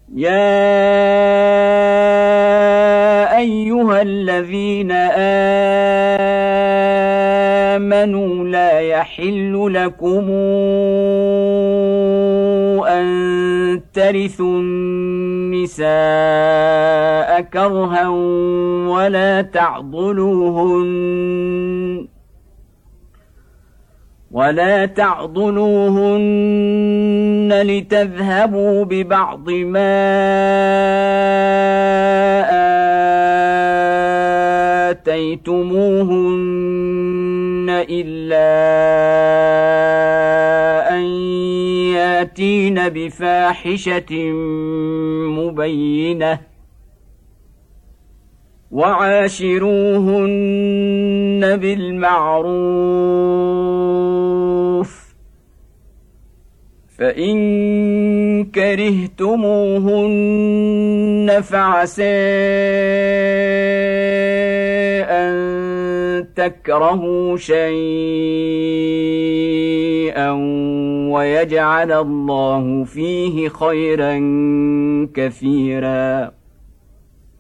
يا أيها الذين آمنوا لا يحل لكم أن ترثوا النساء كرها ولا تعضلوهن لتذهبوا ببعض ما آتيتموهن إلا أن ياتين بفاحشة مبينة وعاشروهن بالمعروف فإن كرهتموهن فعسى أن تكرهوا شيئا ويجعل الله فيه خيرا كثيرا.